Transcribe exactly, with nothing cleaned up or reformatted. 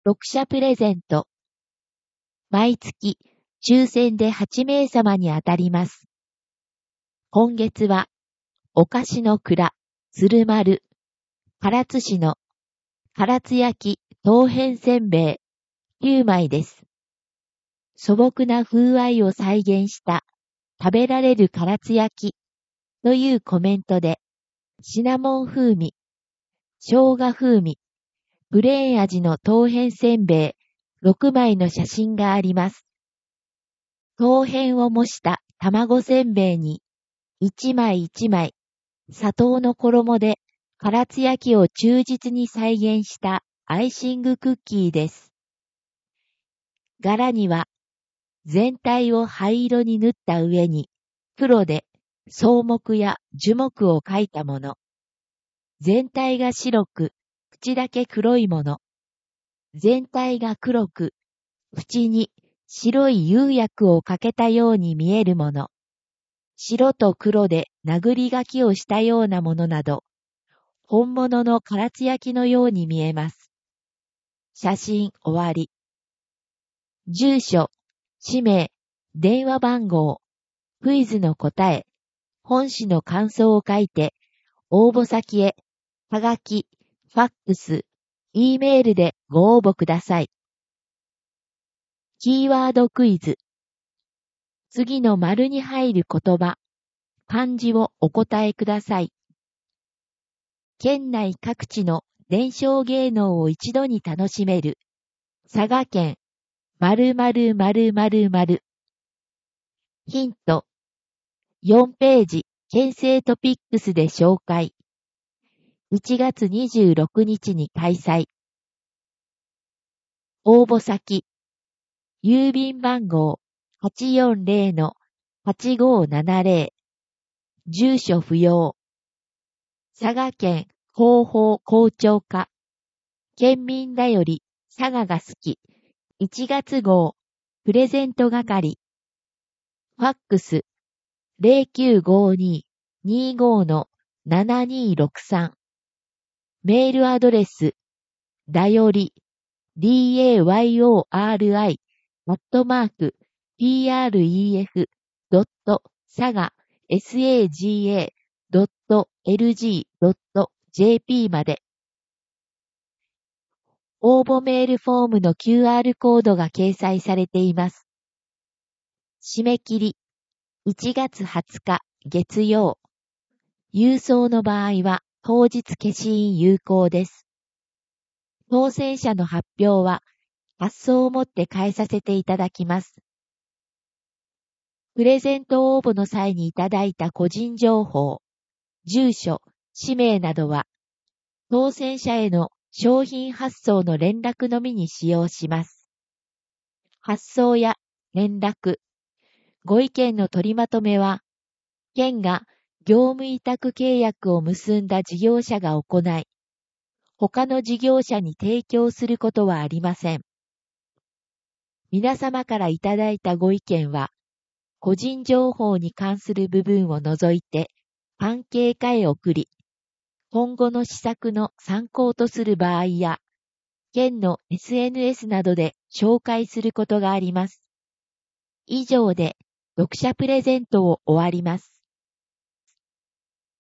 読者プレゼント。毎月、抽選ではちめいさまに当たります。今月は、お菓子の蔵、鶴丸、唐津市の唐津焼き陶片せんべいきゅうまいです。素朴な風合いを再現した食べられる唐津焼きというコメントで、シナモン風味、生姜風味、プレーン味の陶片せんべいろくまいの写真があります。陶片を模した卵せんべいにいちまいいちまい砂糖の衣で唐津焼きを忠実に再現したアイシングクッキーです。柄には全体を灰色に塗った上に黒で草木や樹木を描いたもの。全体が白く縁だけ黒いもの。全体が黒く縁に白い釉薬をかけたように見えるもの。白と黒で殴り書きをしたようなものなど、本物の唐津焼きのように見えます。写真終わり。住所、氏名、電話番号、クイズの答え、本誌の感想を書いて、応募先へ、はがき、ファックス、E メールでご応募ください。キーワードクイズ。次の丸に入る言葉、漢字をお答えください。県内各地の伝承芸能を一度に楽しめる。佐賀県、〇〇〇〇〇。ヒント。よんページ、県政トピックスで紹介。いちがつにじゅうろくにちに開催。応募先。郵便番号 はちよんぜろのはちごななぜろ。住所不要。佐賀県広報校長課。県民だより佐賀が好き。いちがつ号。プレゼント係。ファックス。ゼロきゅうごに にごのななにろくさん。メールアドレス。だより。dayori アットマーク pref.saga saga.lg.jp まで。応募メールフォームの キューアール コードが掲載されています。締め切りいちがつはつか月曜。郵送の場合は当日消印有効です。当選者の発表は発送をもって返させていただきます。プレゼント応募の際にいただいた個人情報、住所、氏名などは当選者への商品発送の連絡のみに使用します。発送や連絡、ご意見の取りまとめは、県が業務委託契約を結んだ事業者が行い、他の事業者に提供することはありません。皆様からいただいたご意見は、個人情報に関する部分を除いて、関係課へ送り、今後の施策の参考とする場合や、県の エスエヌエス などで紹介することがあります。以上で、読者プレゼントを終わります。